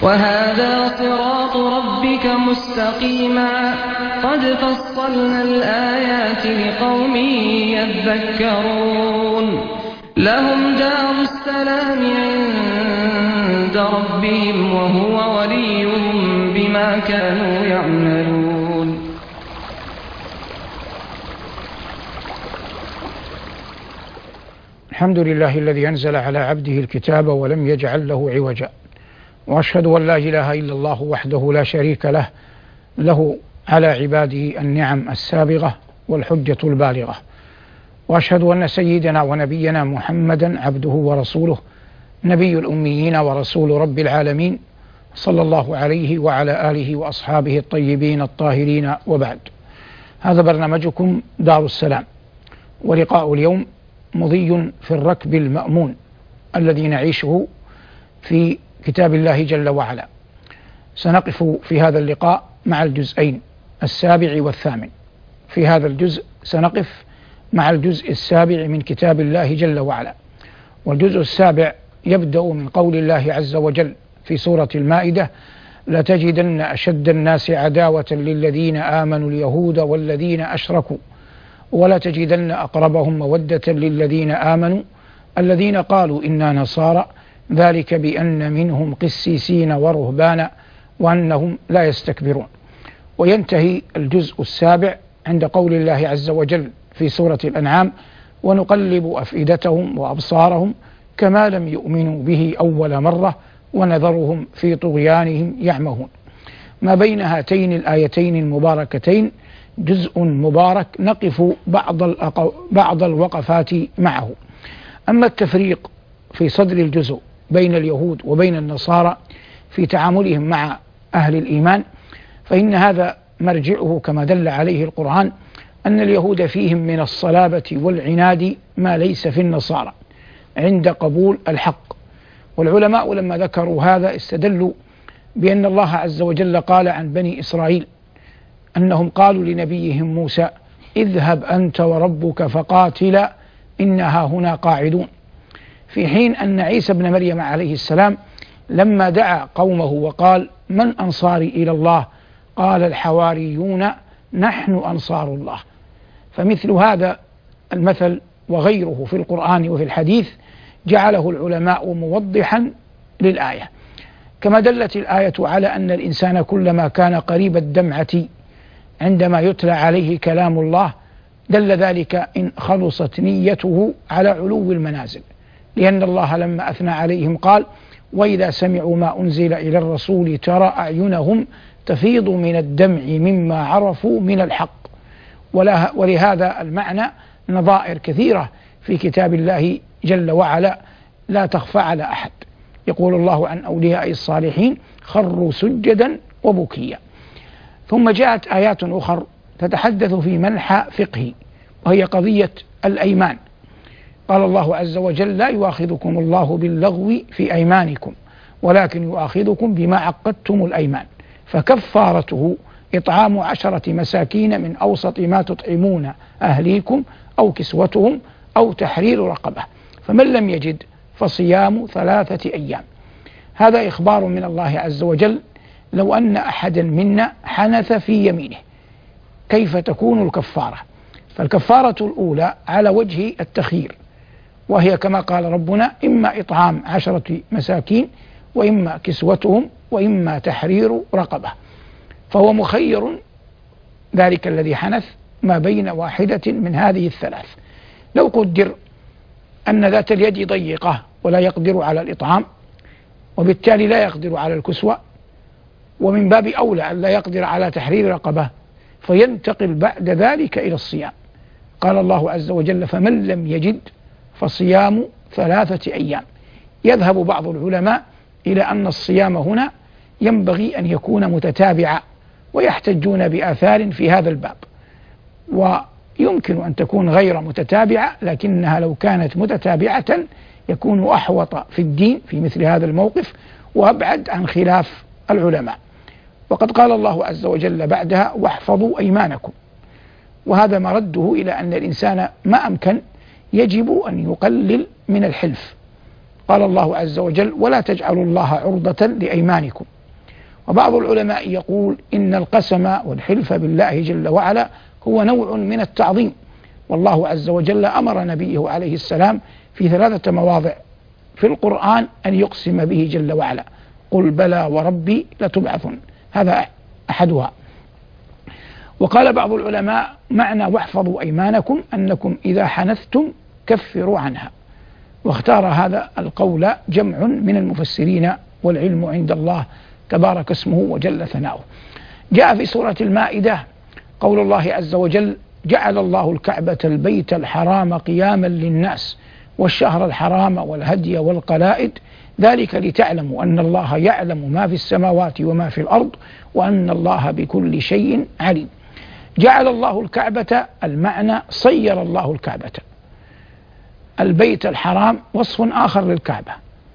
وهذا صراط ربك مستقيما قد فصلنا الآيات لقوم يذكرون لهم دار السلام عند ربهم وهو وليهم بما كانوا يعملون. الحمد لله الذي أنزل على عبده الكتاب ولم يجعل له عوجا، وأشهد أن لا إله إلا الله وحده لا شريك له، له على عباده النعم السابغة والحجة البالغة، وأشهد أن سيدنا ونبينا محمدا عبده ورسوله نبي الأميين ورسول رب العالمين، صلى الله عليه وعلى آله وأصحابه الطيبين الطاهرين، وبعد. هذا برنامجكم دار السلام، ولقاء اليوم مضي في الركب المأمون الذي نعيشه في كتاب الله جل وعلا. سنقف في هذا اللقاء مع الجزئين 7 و8. في هذا الجزء سنقف مع الجزء 7 من كتاب الله جل وعلا، والجزء 7 يبدأ من قول الله عز وجل في سورة المائدة: لتجدن أشد الناس عداوة للذين آمنوا اليهود والذين أشركوا ولتجدن أقربهم مودة للذين آمنوا الذين قالوا إنا نصارى ذلك بأن منهم قسيسين ورهبانا وأنهم لا يستكبرون. وينتهي الجزء 7 عند قول الله عز وجل في سورة الأنعام: ونقلب أفئدتهم وأبصارهم كما لم يؤمنوا به أول مرة ونذرهم في طغيانهم يعمهون. ما بين هاتين الآيتين المباركتين جزء مبارك نقف بعض الوقفات معه. أما التفريق في صدر الجزء بين اليهود وبين النصارى في تعاملهم مع أهل الإيمان، فإن هذا مرجعه كما دل عليه القرآن أن اليهود فيهم من الصلابة والعناد ما ليس في النصارى عند قبول الحق. والعلماء لما ذكروا هذا استدلوا بأن الله عز وجل قال عن بني إسرائيل أنهم قالوا لنبيهم موسى: اذهب أنت وربك فقاتلا إنها هنا قاعدون، في حين أن عيسى بن مريم عليه السلام لما دعا قومه وقال: من أنصاري إلى الله؟ قال الحواريون نحن أنصار الله. فمثل هذا المثل وغيره في القرآن وفي الحديث جعله العلماء موضحا للآية، كما دلت الآية على أن الإنسان كلما كان قريب الدمعة عندما يتلى عليه كلام الله دل ذلك إن خلصت نيته على علو المنازل، لأن الله لما أثنى عليهم قال: وإذا سمعوا ما أنزل إلى الرسول ترى أعينهم تفيض من الدمع مما عرفوا من الحق. ولهذا المعنى نظائر كثيرة في كتاب الله جل وعلا لا تخفى على أحد. يقول الله عن أولياء الصالحين: خروا سجدا وبكيا. ثم جاءت آيات أخرى تتحدث في منحى فقهي، وهي قضية الأيمان. قال الله عز وجل: لا يؤاخذكم الله باللغو في أيمانكم ولكن يؤاخذكم بما عقدتم الأيمان، فكفارته إطعام 10 مساكين من أوسط ما تطعمون أهليكم أو كسوتهم أو تحرير رقبة، فمن لم يجد فصيام 3 أيام. هذا إخبار من الله عز وجل لو أن أحدا منا حنث في يمينه كيف تكون الكفارة. فالكفارة الأولى على وجه التخيير، وهي كما قال ربنا: إما إطعام 10 مساكين وإما كسوتهم وإما تحرير رقبة. فهو مخير ذلك الذي حنث ما بين واحدة من هذه الثلاث. لو قدر أن ذات اليد ضيقة ولا يقدر على الإطعام وبالتالي لا يقدر على الكسوة، ومن باب أولى أن لا يقدر على تحرير رقبة، فينتقل بعد ذلك إلى الصيام. قال الله عز وجل: فمن لم يجد فصيام 3 أيام. يذهب بعض العلماء إلى أن الصيام هنا ينبغي أن يكون متتابعا، ويحتجون بآثار في هذا الباب. ويمكن أن تكون غير متتابعة، لكنها لو كانت متتابعة يكون أحوط في الدين في مثل هذا الموقف وأبعد عن خلاف العلماء. وقد قال الله عز وجل بعدها: واحفظوا أيمانكم. وهذا مرده إلى أن الإنسان ما أمكن يجب أن يقلل من الحلف. قال الله عز وجل: ولا تجعلوا الله عرضة لأيمانكم. وبعض العلماء يقول إن القسم والحلف بالله جل وعلا هو نوع من التعظيم، والله عز وجل أمر نبيه عليه السلام في 3 مواضع في القرآن أن يقسم به جل وعلا: قل بلى وربي لتبعثن، هذا أحدها. وقال بعض العلماء معنى واحفظوا أيمانكم أنكم إذا حنثتم كفروا عنها، واختار هذا القول جمع من المفسرين، والعلم عند الله تبارك اسمه وجل ثناؤه. جاء في سورة المائدة قول الله عز وجل: جعل الله الكعبة البيت الحرام قياما للناس والشهر الحرام والهدي والقلائد ذلك لتعلموا أن الله يعلم ما في السماوات وما في الأرض وأن الله بكل شيء عليم. جعل الله الكعبة، المعنى صير الله الكعبة. البيت الحرام وصف آخر للكعبة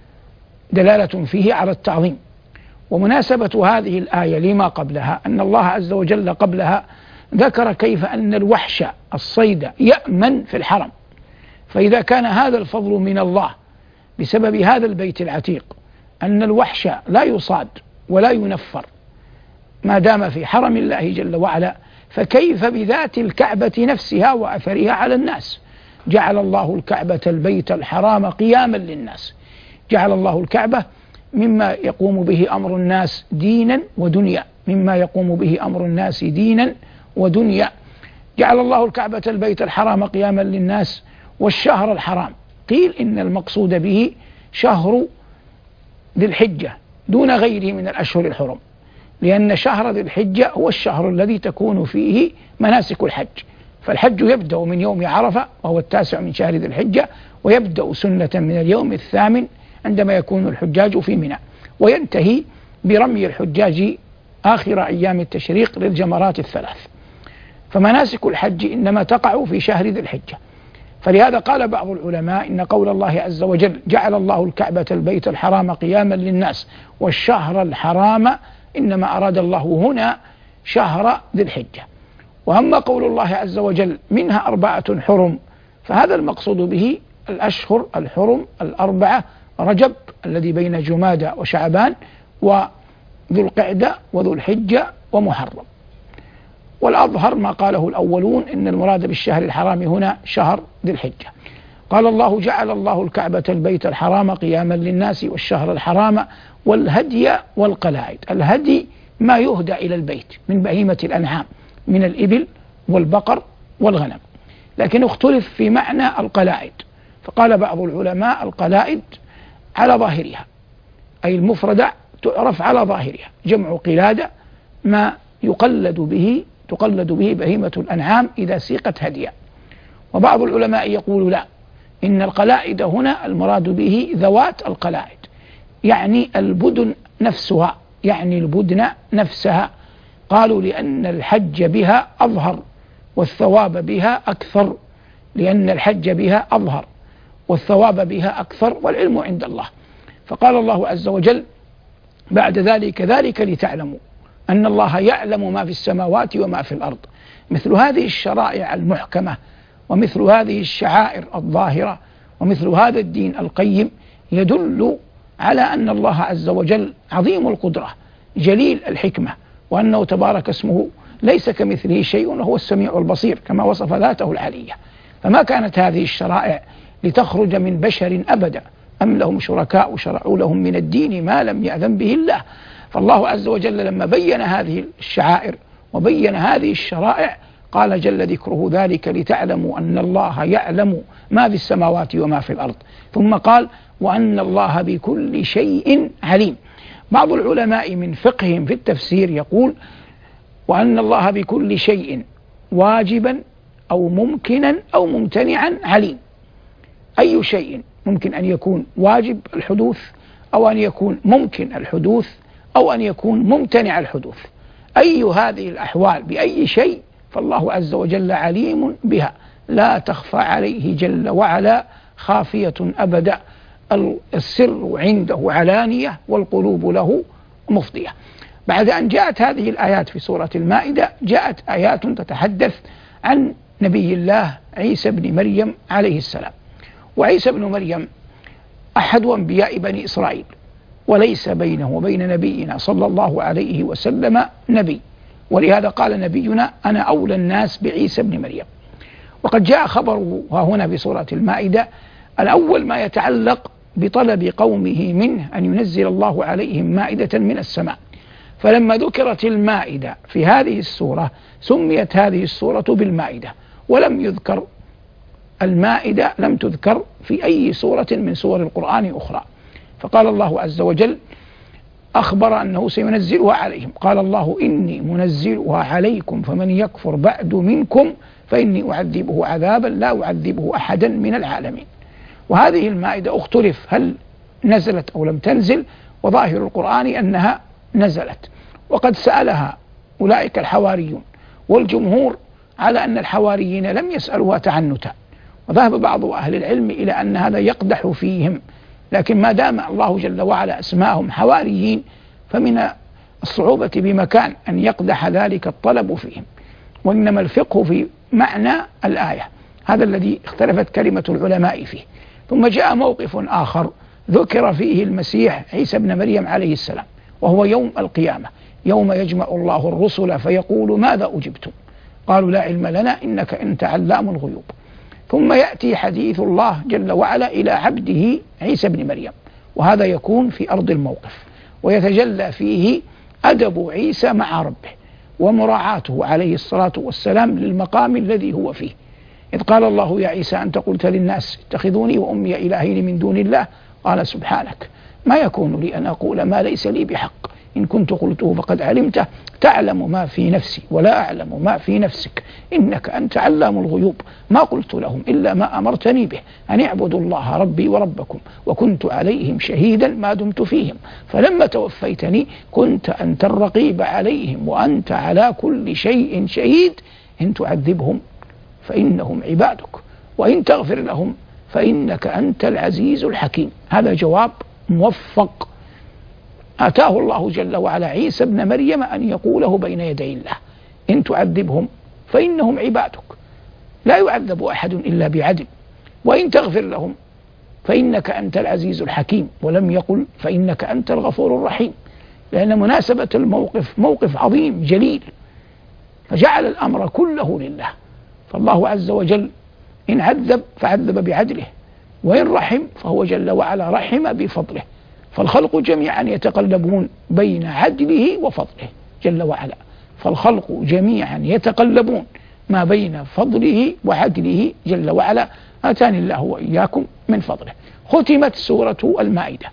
دلالة فيه على التعظيم. ومناسبة هذه الآية لما قبلها أن الله عز وجل قبلها ذكر كيف أن الوحش الصيد يأمن في الحرم، فإذا كان هذا الفضل من الله بسبب هذا البيت العتيق أن الوحش لا يصاد ولا ينفر ما دام في حرم الله جل وعلا، فكيف بذات الكعبة نفسها وأثرها على الناس؟ جعل الله الكعبة البيت الحرام قياما للناس. جعل الله الكعبة مما يقوم به أمر الناس دينا ودنيا، مما يقوم به أمر الناس دينا ودنيا. جعل الله الكعبة البيت الحرام قياما للناس والشهر الحرام، قيل إن المقصود به شهر ذي الحجة دون غيره من الأشهر الحرم، لأن شهر ذي الحجة هو الشهر الذي تكون فيه مناسك الحج. فالحج يبدأ من يوم عرفة وهو 9 من شهر ذي الحجة، ويبدأ سنة من اليوم 8 عندما يكون الحجاج في منى، وينتهي برمي الحجاج آخر أيام التشريق للجمرات 3. فمناسك الحج إنما تقع في شهر ذي الحجة. فلهذا قال بعض العلماء إن قول الله عز وجل: جعل الله الكعبة البيت الحرام قياما للناس والشهر الحرام، إنما أراد الله هنا شهر ذي الحجة. وأما قول الله عز وجل: منها 4 حرم، فهذا المقصود به الأشهر الحرم 4: رجب الذي بين جمادى وشعبان، وذو القعدة وذو الحجة ومحرم. والأظهر ما قاله الأولون إن المراد بالشهر الحرام هنا شهر ذي الحجة. قال الله: جعل الله الكعبة البيت الحرام قياما للناس والشهر الحرام والهدي والقلائد. الهدي ما يهدى إلى البيت من بهيمة الأنعام من الإبل والبقر والغنم، لكن اختلف في معنى القلائد، فقال بعض العلماء: القلائد على ظاهرها، أي المفردة تعرف على ظاهرها، جمع قلادة ما تقلد به بهيمة الأنعام إذا سيقت هديا. وبعض العلماء يقول: لا، إن القلائد هنا المراد به ذوات القلائد، يعني البدن نفسها، يعني البدن نفسها. قالوا: لأن الحج بها أظهر والثواب بها أكثر، لأن الحج بها أظهر والثواب بها أكثر والعلم عند الله. فقال الله عز وجل بعد ذلك: ذلك لتعلموا أن الله يعلم ما في السماوات وما في الأرض. مثل هذه الشرائع المحكمة ومثل هذه الشعائر الظاهرة ومثل هذا الدين القيم يدل على أن الله عز وجل عظيم القدرة جليل الحكمة، وأنه تبارك اسمه ليس كمثله شيء وهو السميع البصير كما وصف ذاته العلية. فما كانت هذه الشرائع لتخرج من بشر أبدا، أم لهم شركاء شرعوا لهم من الدين ما لم يأذن به الله. فالله عز وجل لما بين هذه الشعائر وبين هذه الشرائع قال جل ذكره: ذلك لتعلموا أن الله يعلم ما في السماوات وما في الأرض، ثم قال: وأن الله بكل شيء عليم. بعض العلماء من فقههم في التفسير يقول: وأن الله بكل شيء واجبا أو ممكنا أو ممتنعا عليم. أي شيء ممكن أن يكون واجب الحدوث، أو أن يكون ممكن الحدوث، أو أن يكون ممتنع الحدوث، أي هذه الأحوال بأي شيء فالله عز وجل عليم بها، لا تخفى عليه جل وعلا خافية أبدا. السر عنده علانية والقلوب له مفضية. بعد أن جاءت هذه الآيات في سورة المائدة جاءت آيات تتحدث عن نبي الله عيسى بن مريم عليه السلام. وعيسى بن مريم أحد أنبياء بني إسرائيل، وليس بينه وبين نبينا صلى الله عليه وسلم نبي، ولهذا قال نبينا: أنا أولى الناس بعيسى بن مريم. وقد جاء خبره هنا في سورة المائدة الأول ما يتعلق بطلب قومه منه أن ينزل الله عليهم مائدة من السماء، فلما ذكرت المائدة في هذه السورة سميت هذه السورة بالمائدة، ولم يذكر المائدة، لم تذكر في أي سورة من سور القرآن أخرى. فقال الله عز وجل أخبر أنه سينزلها عليهم، قال الله: إني منزلها عليكم فمن يكفر بعد منكم فإني أعذبه عذابا لا أعذبه أحدا من العالمين. وهذه المائدة اختلف هل نزلت أو لم تنزل، وظاهر القرآن أنها نزلت، وقد سألها أولئك الحواريون، والجمهور على أن الحواريين لم يسألوها تعنتا، وذهب بعض أهل العلم إلى أن هذا يقدح فيهم، لكن ما دام الله جل وعلا أسماهم حواريين فمن الصعوبة بمكان أن يقدح ذلك الطلب فيهم، وإنما الفقه في معنى الآية، هذا الذي اختلفت كلمة العلماء فيه. ثم جاء موقف آخر ذكر فيه المسيح عيسى بن مريم عليه السلام، وهو يوم القيامة، يوم يجمع الله الرسل فيقول: ماذا أجبتم؟ قالوا: لا علم لنا إنك أنت علام الغيوب. ثم يأتي حديث الله جل وعلا إلى عبده عيسى بن مريم، وهذا يكون في أرض الموقف، ويتجلى فيه أدب عيسى مع ربه ومراعاته عليه الصلاة والسلام للمقام الذي هو فيه. إذ قال الله: يا عيسى أنت قلت للناس اتخذوني وأمي إلهين من دون الله، قال: سبحانك ما يكون لي أن أقول ما ليس لي بحق، إن كنت قلته فقد علمته، تعلم ما في نفسي ولا أعلم ما في نفسك، إنك أنت علام الغيوب، ما قلت لهم إلا ما أمرتني به، أن اعبدوا الله ربي وربكم، وكنت عليهم شهيدا ما دمت فيهم، فلما توفيتني كنت أنت الرقيب عليهم وأنت على كل شيء شهيد، إن تعذبهم فإنهم عبادك وإن تغفر لهم فإنك أنت العزيز الحكيم. هذا جواب موفق آتاه الله جل وعلا عيسى ابن مريم أن يقوله بين يدي الله: إن تعذبهم فإنهم عبادك، لا يعذب أحد إلا بعدل، وإن تغفر لهم فإنك أنت العزيز الحكيم، ولم يقل فإنك أنت الغفور الرحيم، لأن مناسبة الموقف موقف عظيم جليل، فجعل الأمر كله لله. فالله عز وجل إن عذب فعذب بعدله، وإن رحم فهو جل وعلا رحم بفضله، فالخلق جميعا يتقلبون بين عدله وفضله جل وعلا، فالخلق جميعا يتقلبون ما بين فضله وعدله جل وعلا، آتاني الله وإياكم من فضله. ختمت سورة المائدة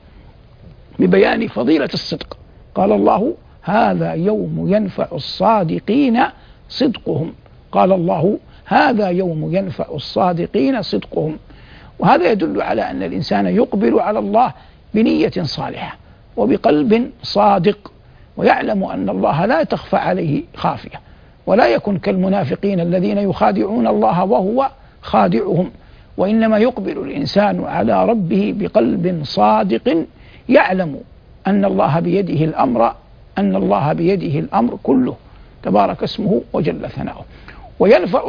ببيان فضيلة الصدق، قال الله: هذا يوم ينفع الصادقين صدقهم، قال الله: هذا يوم ينفع الصادقين صدقهم. وهذا يدل على أن الإنسان يقبل على الله بنية صالحة وبقلب صادق، ويعلم أن الله لا تخفى عليه خافية، ولا يكن كالمنافقين الذين يخادعون الله وهو خادعهم، وإنما يقبل الإنسان على ربه بقلب صادق يعلم أن الله بيده الأمر، أن الله بيده الأمر كله تبارك اسمه وجل ثناؤه. وينفع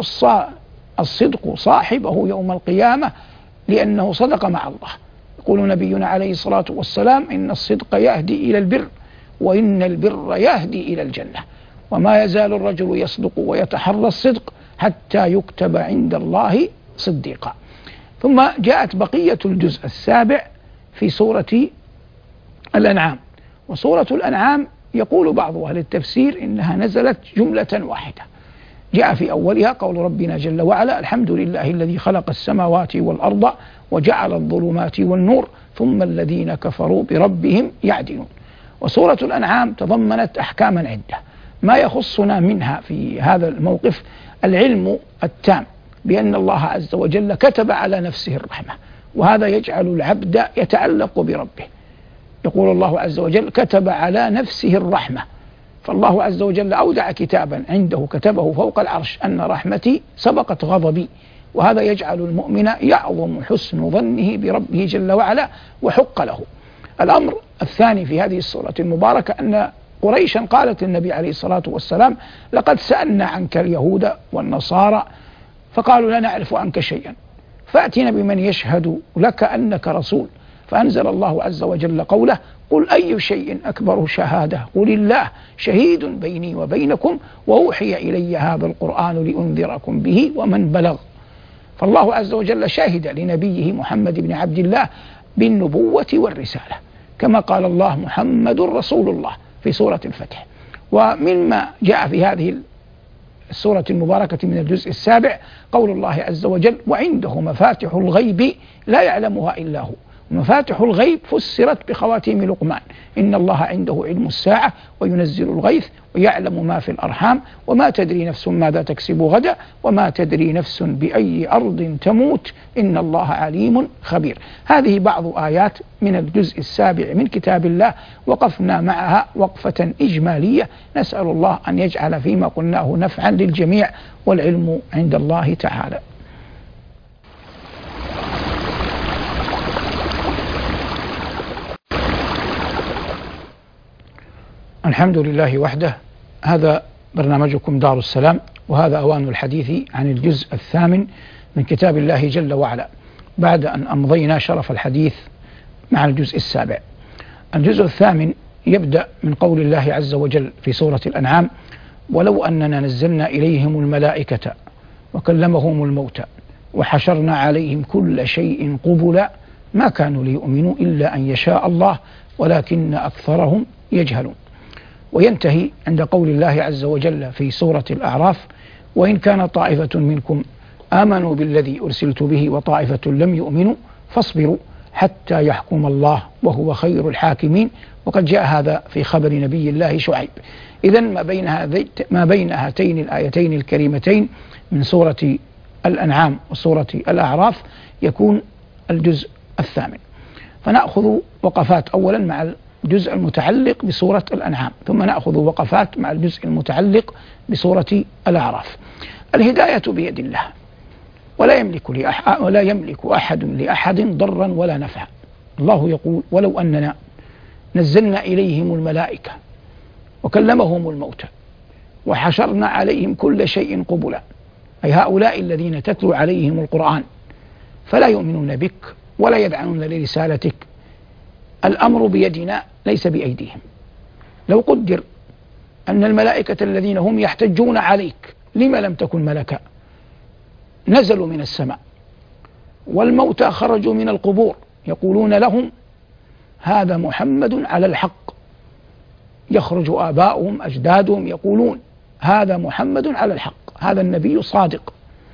الصدق صاحبه يوم القيامة لأنه صدق مع الله. يقول نبينا عليه الصلاة والسلام: إن الصدق يهدي إلى البر، وإن البر يهدي إلى الجنة، وما يزال الرجل يصدق ويتحرى الصدق حتى يكتب عند الله صديقا. ثم جاءت بقية الجزء السابع في سورة الأنعام. وسورة الأنعام يقول بعض أهل التفسير إنها نزلت جملة واحدة، جاء في أولها قول ربنا جل وعلا: الحمد لله الذي خلق السماوات والأرض وجعل الظلمات والنور ثم الذين كفروا بربهم يعدلون. وسورة الأنعام تضمنت أحكاما عدة، ما يخصنا منها في هذا الموقف العلم التام بأن الله عز وجل كتب على نفسه الرحمة، وهذا يجعل العبد يتعلق بربه. يقول الله عز وجل: كتب على نفسه الرحمة، فالله عز وجل أودع كتابا عنده كتبه فوق العرش أن رحمتي سبقت غضبي، وهذا يجعل المؤمن يعظم حسن ظنه بربه جل وعلا وحق له. الأمر الثاني في هذه السورة المباركة أن قريشا قالت للنبي عليه الصلاة والسلام: لقد سألنا عنك اليهود والنصارى فقالوا لا نعرف عنك شيئا، فأتنا بمن يشهد لك أنك رسول. فأنزل الله عز وجل قوله: قل أي شيء أكبر شهادة قل الله شهيد بيني وبينكم وأوحي إلي هذا القرآن لأنذركم به ومن بلغ. فالله عز وجل شهد لنبيه محمد بن عبد الله بالنبوة والرسالة، كما قال الله: محمد رسول الله في سورة الفتح. ومما جاء في هذه السورة المباركة من الجزء السابع قول الله عز وجل: وعنده مفاتح الغيب لا يعلمها إلا هو. مفاتح الغيب فسرت بخواتيم لقمان: إن الله عنده علم الساعة وينزل الغيث ويعلم ما في الأرحام وما تدري نفس ماذا تكسب غدا وما تدري نفس بأي أرض تموت إن الله عليم خبير. هذه بعض آيات من الجزء السابع من كتاب الله وقفنا معها وقفة إجمالية، نسأل الله أن يجعل فيما قلناه نفعا للجميع، والعلم عند الله تعالى. الحمد لله وحده. هذا برنامجكم دار السلام، وهذا أوان الحديث عن الجزء الثامن من كتاب الله جل وعلا، بعد أن أمضينا شرف الحديث مع الجزء السابع. الجزء الثامن يبدأ من قول الله عز وجل في سورة الأنعام: ولو أننا نزلنا إليهم الملائكة وكلمهم الموتى وحشرنا عليهم كل شيء قبلا ما كانوا ليؤمنوا إلا أن يشاء الله ولكن أكثرهم يجهلون. وينتهي عند قول الله عز وجل في سورة الأعراف: وإن كان طائفة منكم آمنوا بالذي أرسلت به وطائفة لم يؤمنوا فاصبروا حتى يحكم الله وهو خير الحاكمين. وقد جاء هذا في خبر نبي الله شعيب. إذن ما بين هاتين الآيتين الكريمتين من سورة الأنعام وسورة الأعراف يكون الجزء الثامن. فنأخذ وقفات أولا مع الجزء المتعلق بسورة الأنعام، ثم نأخذ وقفات مع الجزء المتعلق بسورة الأعراف. الهداية بيد الله، ولا يملك أحد لأحد ضرا ولا نفعا. الله يقول: ولو أننا نزلنا إليهم الملائكة وكلمهم الموتى وحشرنا عليهم كل شيء قبلا، أي هؤلاء الذين تتلو عليهم القرآن فلا يؤمنون بك ولا يدعنون لرسالتك، الأمر بيدنا ليس بأيديهم. لو قدر أن الملائكة الذين هم يحتجون عليك لما لم تكن ملكا نزلوا من السماء، والموتى خرجوا من القبور يقولون لهم: هذا محمد على الحق. يخرج آباؤهم أجدادهم يقولون: هذا محمد على الحق، هذا النبي صادق.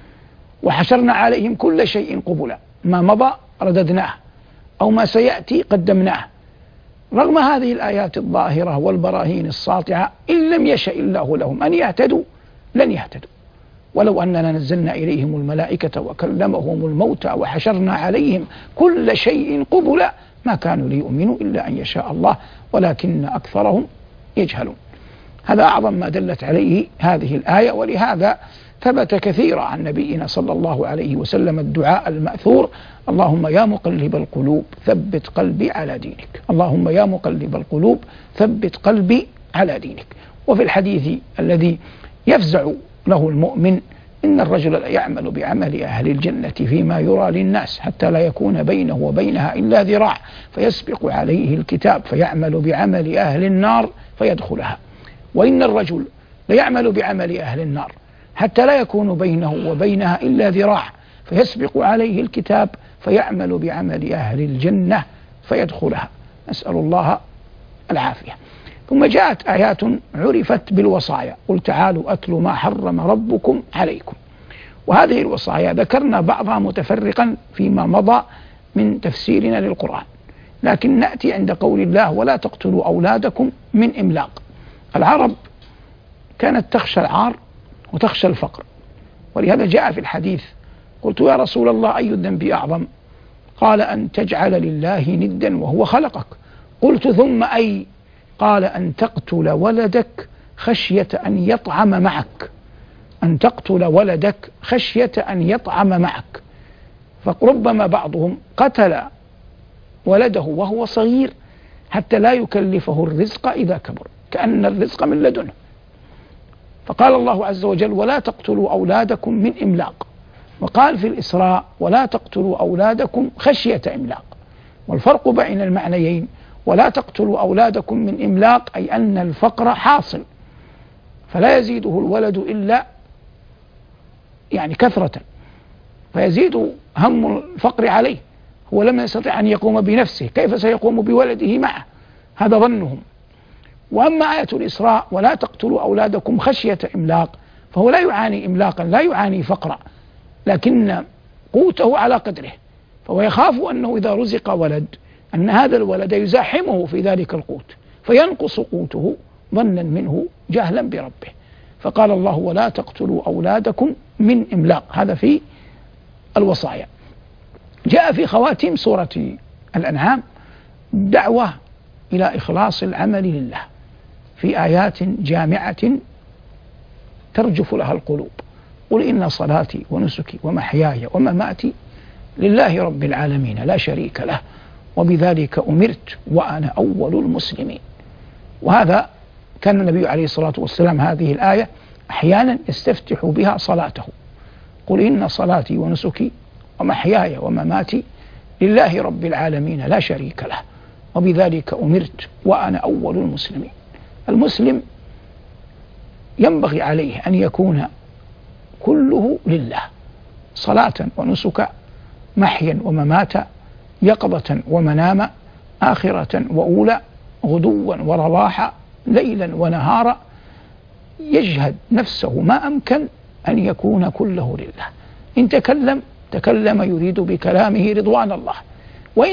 وحشرنا عليهم كل شيء قبلا، ما مضى رددناه أو ما سيأتي قدمناه. رغم هذه الآيات الظاهرة والبراهين الساطعة إن لم يشأ الله لهم أن يهتدوا لن يهتدوا. ولو أننا نزلنا إليهم الملائكة وكلمهم الموتى وحشرنا عليهم كل شيء قبلا ما كانوا ليؤمنوا إلا أن يشاء الله ولكن أكثرهم يجهلون. هذا أعظم ما دلت عليه هذه الآية، ولهذا ثبت كثيرا عن نبينا صلى الله عليه وسلم الدعاء المأثور: اللهم يا مقلب القلوب ثبت قلبي على دينك، اللهم يا مقلب القلوب ثبت قلبي على دينك. وفي الحديث الذي يفزع له المؤمن: إن الرجل لا يعمل بعمل أهل الجنة فيما يرى للناس حتى لا يكون بينه وبينها إلا ذراع فيسبق عليه الكتاب فيعمل بعمل أهل النار فيدخلها، وإن الرجل ليعمل بعمل أهل النار حتى لا يكون بينه وبينها إلا ذراع فيسبق عليه الكتاب فيعمل بعمل أهل الجنة فيدخلها. نسأل الله العافية. ثم جاءت آيات عرفت بالوصايا: قل تعالوا أتل ما حرم ربكم عليكم. وهذه الوصايا ذكرنا بعضها متفرقا فيما مضى من تفسيرنا للقرآن، لكن نأتي عند قول الله: ولا تقتلوا أولادكم من إملاق. العرب كانت تخشى العار وتخشى الفقر، ولهذا جاء في الحديث: قلت يا رسول الله أي الذنب أعظم؟ قال: أن تجعل لله ندا وهو خلقك. قلت ثم أي؟ قال: أن تقتل ولدك خشية أن يطعم معك، أن تقتل ولدك خشية أن يطعم معك. فربما بعضهم قتل ولده وهو صغير حتى لا يكلفه الرزق إذا كبر، كأن الرزق من لدنه. فقال الله عز وجل: ولا تقتلوا أولادكم من إملاق. وقال في الإسراء: ولا تقتلوا أولادكم خشية إملاق. والفرق بين المعنيين ولا تقتلوا أولادكم من إملاق أي أن الفقر حاصل فلا يزيده الولد إلا يعني كثرة، فيزيد هم الفقر عليه، هو لم يستطع أن يقوم بنفسه كيف سيقوم بولده معه، هذا ظنهم. وأما آية الإسراء ولا تقتلوا أولادكم خشية إملاق، فهو لا يعاني إملاقا، لا يعاني فقرا، لكن قوته على قدره، فهو يخاف أنه إذا رزق ولد أن هذا الولد يزاحمه في ذلك القوت فينقص قوته ظنا منه جهلا بربه، فقال الله ولا تقتلوا أولادكم من إملاق، هذا في الوصايا. جاء في خواتيم سورة الأنعام دعوة إلى إخلاص العمل لله في آيات جامعة ترجف لها القلوب. قل إن صلاتي ونسكي ومحياي ومماتي لله رب العالمين لا شريك له وبذلك أمرت وأنا أول المسلمين. وهذا كان النبي عليه الصلاة والسلام هذه الآية أحيانا يستفتح بها صلاته، قل إن صلاتي ونسكي ومحياي ومماتي لله رب العالمين لا شريك له وبذلك أمرت وأنا أول المسلمين. المسلم ينبغي عليه أن يكون كله لله، صلاة ونسكا، محيا ومماتا، يقظة ومناما، آخرة وأولى، غدوا ورواحا، ليلا ونهارا، يجهد نفسه ما أمكن أن يكون كله لله. إن تكلم يريد بكلامه رضوان الله، وإن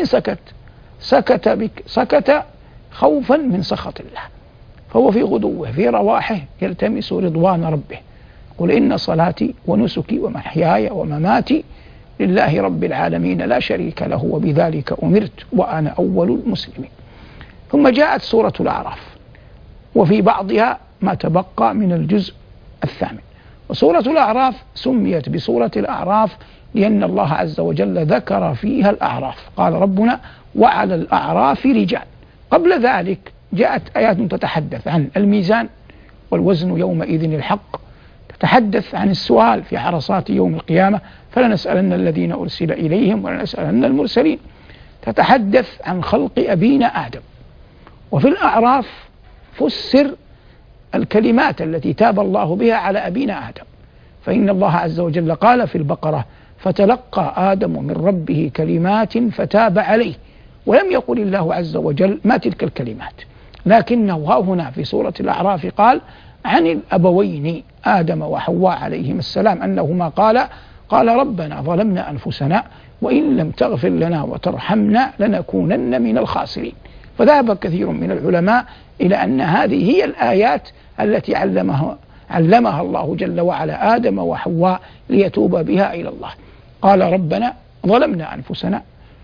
سكت خوفا من سخط الله، فهو في غدوه في رواحه يلتمس رضوان ربه. قل إن صلاتي ونسكي ومحياي ومماتي لله رب العالمين لا شريك له وبذلك أمرت وأنا أول المسلمين. ثم جاءت سورة الأعراف وفي بعضها ما تبقى من الجزء الثامن. وسورة الأعراف سميت بسورة الأعراف لأن الله عز وجل ذكر فيها الأعراف، قال ربنا وعلى الأعراف رجال. قبل ذلك جاءت آيات تتحدث عن الميزان والوزن يومئذ الحق، تتحدث عن السؤال في عرصات يوم القيامة فلنسألن الذين أرسل إليهم ولنسألن المرسلين، تتحدث عن خلق أبينا آدم. وفي الأعراف فسر الكلمات التي تاب الله بها على أبينا آدم، فإن الله عز وجل قال في البقرة فتلقى آدم من ربه كلمات فتاب عليه، ولم يقل الله عز وجل ما تلك الكلمات، لكنه هنا في سورة الأعراف قال عن الأبوين آدم وحواء عليهم السلام أنهما قال ربنا ظلمنا أنفسنا وإن لم تغفر لنا وترحمنا لنكونن من الخاسرين. فذهب كثير من العلماء إلى أن هذه هي الآيات التي علمها الله جل وعلا آدم وحواء ليتوب بها إلى الله. قال ربنا ظلمنا أنفسنا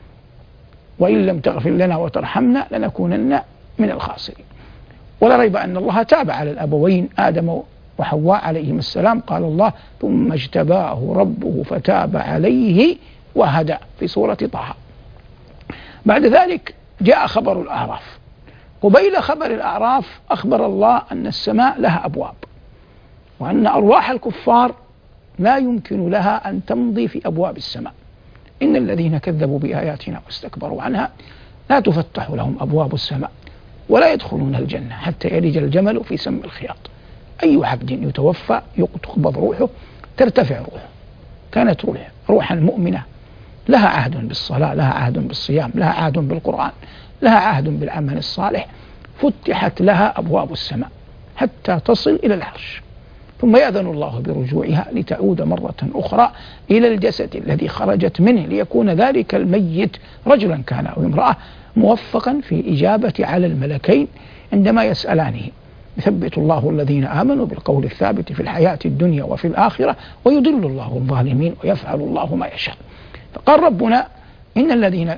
وإن لم تغفر لنا وترحمنا لنكونن من الخاسرين. ولا ريب أن الله تاب على الأبوين آدم وحواء عليهم السلام، قال الله ثم اجتباه ربه فتاب عليه وهدى في سورة طه. بعد ذلك جاء خبر الأعراف. قبيل خبر الأعراف أخبر الله أن السماء لها أبواب، وأن أرواح الكفار لا يمكن لها أن تمضي في أبواب السماء. إن الذين كذبوا بآياتنا واستكبروا عنها لا تفتح لهم أبواب السماء ولا يدخلون الجنة حتى يلج الجمل في سم الخياط. أي عبد يتوفى تقبض روحه ترتفع روحه، كانت روحا مؤمنة لها عهد بالصلاة، لها عهد بالصيام، لها عهد بالقرآن، لها عهد بالعمل الصالح، فتحت لها أبواب السماء حتى تصل إلى العرش، ثم يأذن الله برجوعها لتعود مرة أخرى إلى الجسد الذي خرجت منه، ليكون ذلك الميت رجلا كان أو امرأة موفقا في الإجابة على الملكين عندما يسألانه. يثبت الله الذين آمنوا بالقول الثابت في الحياة الدنيا وفي الآخرة ويضل الله الظالمين ويفعل الله ما يشاء. فقال ربنا إن الذين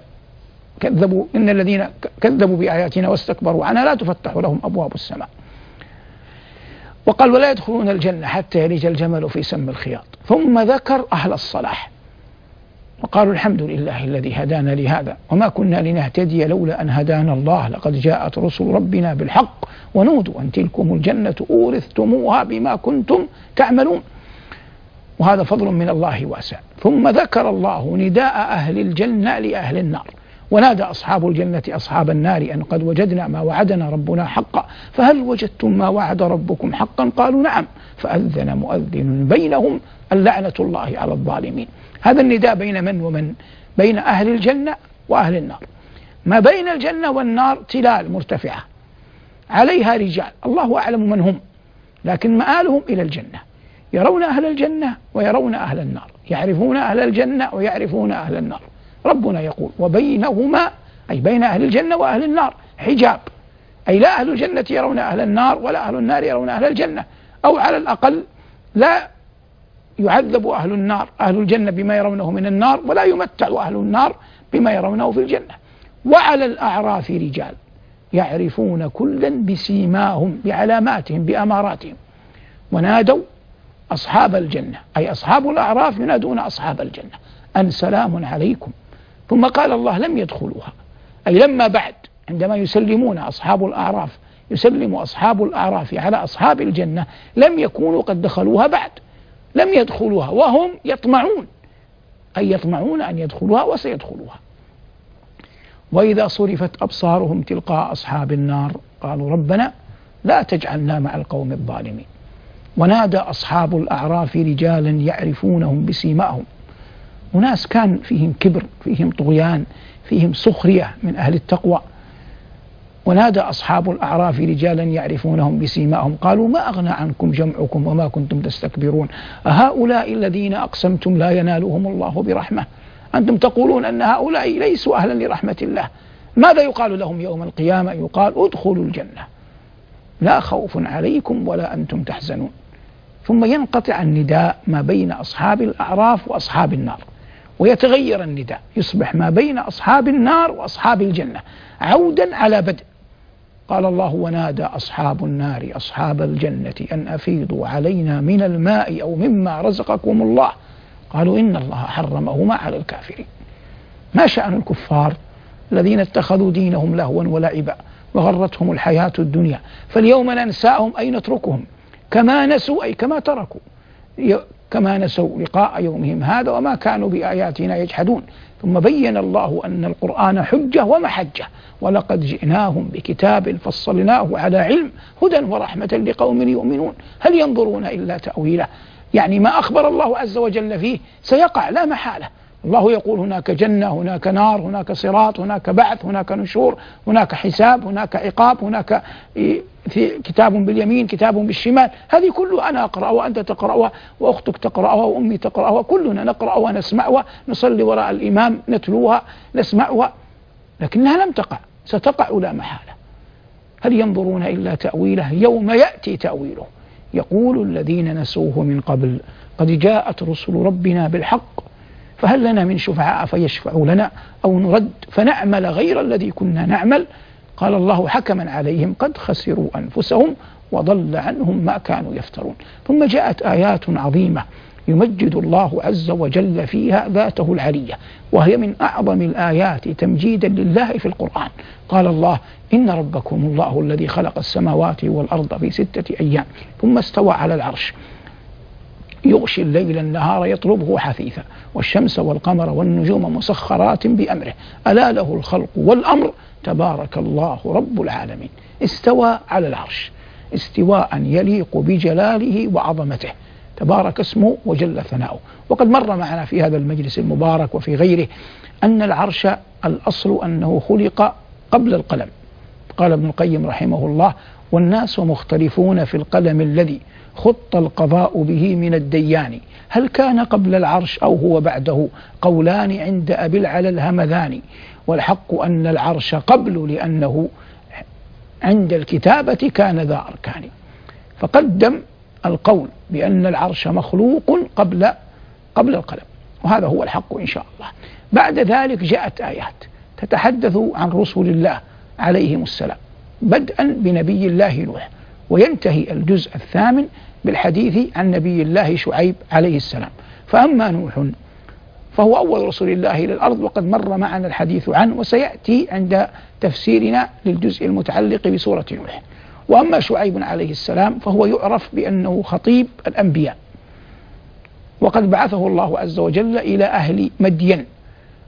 كذبوا بآياتنا واستكبروا عنها لا تفتح لهم أبواب السماء. وقال ولا يدخلون الجنة حتى يلج الجمل في سم الخياط. ثم ذكر أهل الصلاح وقالوا الحمد لله الذي هدانا لهذا وما كنا لنهتدي لولا أن هدانا الله لقد جاءت رسل ربنا بالحق ونودوا أن تلكم الجنة أورثتموها بما كنتم تعملون. وهذا فضل من الله واسع. ثم ذكر الله نداء أهل الجنة لأهل النار ونادى أصحاب الجنة أصحاب النار أن قد وجدنا ما وعدنا ربنا حقا فهل وجدتم ما وعد ربكم حقا قالوا نعم فأذن مؤذن بينهم اللعنة الله على الظالمين. هذا النداء بين من ومن؟ بين أهل الجنة وأهل النار. ما بين الجنة والنار تلال مرتفعة عليها رجال الله أعلم من هم، لكن مآلهم إلى الجنة، يرون أهل الجنة ويرون أهل النار، يعرفون أهل الجنة ويعرفون أهل النار. ربنا يقول وبينهما أي بين أهل الجنة وأهل النار حجاب، أي لا أهل الجنة يرون أهل النار ولا أهل النار يرون أهل الجنة، أو على الأقل لا يعذب أهل النار أهل الجنة بما يرونه من النار، ولا يمتع أهل النار بما يرونه في الجنة. وعلى الأعراف رجال يعرفون كلا بسيماهم بعلاماتهم بأماراتهم، ونادوا أصحاب الجنة أي أصحاب الأعراف ينادون أصحاب الجنة أن سلام عليكم. ثم قال الله لم يدخلوها، أي لما بعد عندما يسلمون أصحاب الأعراف يسلم أصحاب الأعراف على أصحاب الجنة لم يكونوا قد دخلوها بعد، لم يدخلوها وهم يطمعون، أي يطمعون أن يدخلوها وسيدخلوها. وإذا صرفت أبصارهم تلقاء أصحاب النار قالوا ربنا لا تجعلنا مع القوم الظالمين. ونادى أصحاب الأعراف رجالا يعرفونهم بسيماهم، وناس كان فيهم كبر فيهم طغيان فيهم سخرية من أهل التقوى. ونادى أصحاب الأعراف رجالا يعرفونهم بسيماهم قالوا ما أغنى عنكم جمعكم وما كنتم تستكبرون أهؤلاء الذين أقسمتم لا ينالهم الله برحمة، أنتم تقولون أن هؤلاء ليسوا أهلا لرحمة الله، ماذا يقال لهم يوم القيامة؟ يقال ادخلوا الجنة لا خوف عليكم ولا أنتم تحزنون. ثم ينقطع النداء ما بين أصحاب الأعراف وأصحاب النار، ويتغير النداء يصبح ما بين أصحاب النار وأصحاب الجنة عودا على بدء. قال الله ونادى أصحاب النار أصحاب الجنة أن أفيضوا علينا من الماء أو مما رزقكم الله قالوا إن الله حرمهما على الكافرين. ما شأن الكفار الذين اتخذوا دينهم لهوا ولعبا وغرتهم الحياة الدنيا فاليوم ننساهم أي نتركهم كما نسوا أي كما تركوا كما نسوا لقاء يومهم هذا وما كانوا بآياتنا يجحدون. ثم بين الله أن القرآن حجة ومحجة ولقد جئناهم بكتاب فصلناه على علم هدى ورحمة لقوم يؤمنون هل ينظرون إلا تأويله، يعني ما أخبر الله عز وجل فيه سيقع لا محالة. الله يقول هناك جنة هناك نار هناك صراط هناك بعث هناك نشور هناك حساب هناك عقاب هناك في كتاب باليمين كتاب بالشمال، هذه كله أنا أقرأها وأنت تقرأها وأختك تقرأها وأمي تقرأها كلنا نقرأها ونسمعها نصلي وراء الإمام نتلوها نسمعها، لكنها لم تقع ستقع لا محالة. هل ينظرون إلا تأويله يوم يأتي تأويله يقول الذين نسوه من قبل قد جاءت رسل ربنا بالحق فهل لنا من شفعاء فيشفعوا لنا أو نرد فنعمل غير الذي كنا نعمل قال الله حكما عليهم قد خسروا أنفسهم وضل عنهم ما كانوا يفترون. ثم جاءت آيات عظيمة يمجد الله عز وجل فيها ذاته العلية، وهي من أعظم الآيات تمجيدا لله في القرآن. قال الله إن ربكم الله الذي خلق السماوات والأرض في 6 أيام ثم استوى على العرش يغشي الليل النهار يطلبه حثيثا والشمس والقمر والنجوم مسخرات بأمره ألا له الخلق والأمر تبارك الله رب العالمين. استوى على العرش استواء يليق بجلاله وعظمته تبارك اسمه وجل ثناؤه. وقد مر معنا في هذا المجلس المبارك وفي غيره أن العرش الأصل أنه خلق قبل القلم. قال ابن القيم رحمه الله والناس مختلفون في القلم الذي خط القضاء به من الديان هل كان قبل العرش أو هو بعده قولان عند أبي العلا الهمذاني والحق أن العرش قبل لأنه عند الكتابة كان ذا أركان. فقدم القول بأن العرش مخلوق قبل القلم وهذا هو الحق إن شاء الله. بعد ذلك جاءت آيات تتحدث عن رسل الله عليهم السلام بدءا بنبي الله نوح وينتهي الجزء 8 بالحديث عن نبي الله شعيب عليه السلام. فأما نوح فهو أول رسول الله إلى الأرض وقد مر معنا الحديث عنه وسيأتي عند تفسيرنا للجزء المتعلق بسورة نوح. وأما شعيب عليه السلام فهو يعرف بأنه خطيب الأنبياء وقد بعثه الله عز وجل إلى أهل مدين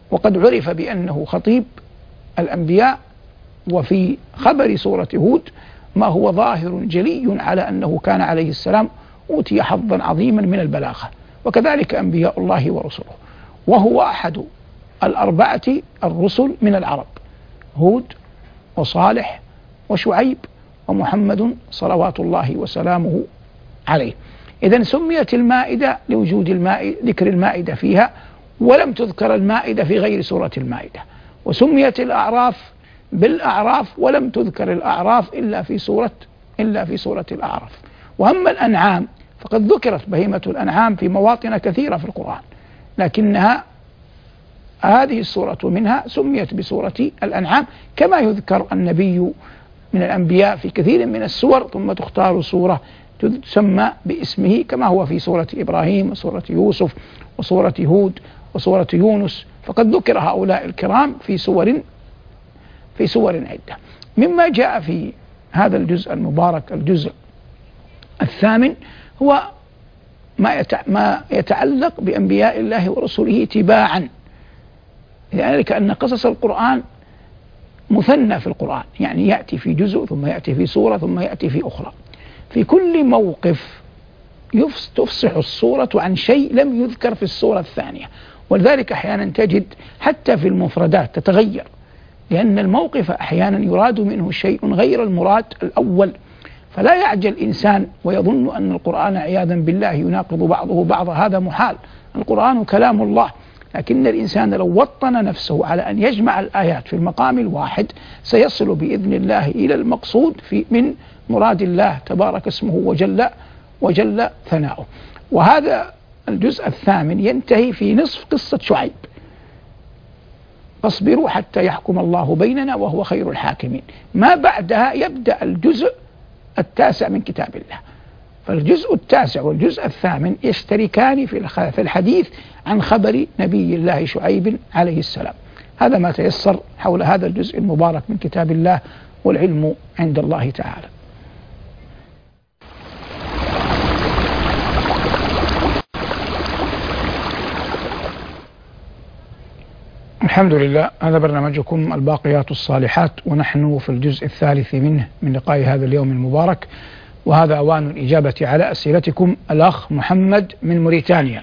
وقد عرف بأنه خطيب الأنبياء، وفي خبر سورة هود ما هو ظاهر جلي على أنه كان عليه السلام أوتي حظا عظيما من البلاغة، وكذلك أنبياء الله ورسله، وهو أحد الأربعة الرسل من العرب: هود وصالح وشعيب ومحمد صلوات الله وسلامه عليه. إذن سميت المائدة لوجود ذكر المائدة فيها، ولم تذكر المائدة في غير سورة المائدة. وسميت الأعراف بالأعراف، ولم تذكر الأعراف إلا في سورة الأعراف. وأما الأنعام فقد ذكرت بهيمة الأنعام في مواطن كثيرة في القرآن، لكنها هذه السورة منها سميت بسورة الأنعام، كما يذكر النبي من الأنبياء في كثير من السور ثم تختار سورة تسمى باسمه، كما هو في سورة إبراهيم وسورة يوسف وسورة هود وسورة يونس، فقد ذكر هؤلاء الكرام في سور عدة. مما جاء في هذا الجزء المبارك، الجزء الثامن، هو ما يتعلق بأنبياء الله ورسله تباعا، لذلك أن قصص القرآن مثنى في القرآن، يعني يأتي في جزء ثم يأتي في سورة ثم يأتي في أخرى. في كل موقف تفصح السورة عن شيء لم يذكر في السورة الثانية، ولذلك أحيانا تجد حتى في المفردات تتغير، لأن الموقف أحيانا يراد منه شيء غير المراد الأول، فلا يعجل إنسان ويظن أن القرآن عياذا بالله يناقض بعضه بعضا، هذا محال. القرآن كلام الله، لكن الإنسان لو وطن نفسه على أن يجمع الآيات في المقام الواحد سيصل بإذن الله إلى المقصود من مراد الله تبارك اسمه وجل ثناؤه. وهذا الجزء الثامن ينتهي في نصف قصة شعيب: فاصبروا حتى يحكم الله بيننا وهو خير الحاكمين. ما بعدها يبدأ الجزء التاسع من كتاب الله. فالجزء التاسع والجزء الثامن يشتركان في الحديث عن خبر نبي الله شعيب عليه السلام. هذا ما تيسر حول هذا الجزء المبارك من كتاب الله، والعلم عند الله تعالى. الحمد لله، هذا برنامجكم الباقيات الصالحات، ونحن في الجزء الثالث منه من لقاء هذا اليوم المبارك، وهذا أوان الإجابة على أسئلتكم. الأخ محمد من موريتانيا.